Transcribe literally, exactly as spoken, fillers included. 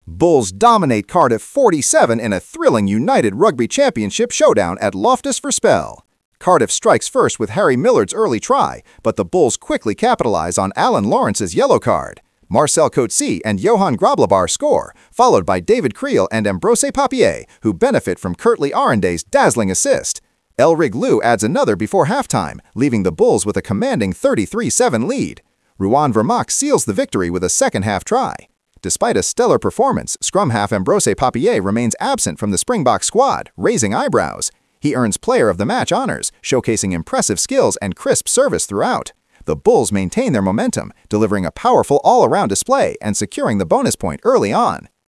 Bulls dominate Cardiff forty-seven in a thrilling United Rugby Championship showdown at Loftus Voorspel. Cardiff strikes first with Harry Millard's early try, but the Bulls quickly capitalize on Alan Lawrence's yellow card. Marcel Coetzee and Johan Grablebaar score, followed by David Creel and Ambrose Papier, who benefit from Kurtley Arenday's dazzling assist. Elrig Liu adds another before halftime, leaving the Bulls with a commanding thirty-three seven lead. Ruan Vermaak seals the victory with a second-half try. Despite a stellar performance, scrum half Ambrose Papier remains absent from the Springbok squad, raising eyebrows. He earns Player of the Match honors, showcasing impressive skills and crisp service throughout. The Bulls maintain their momentum, delivering a powerful all-around display and securing the bonus point early on.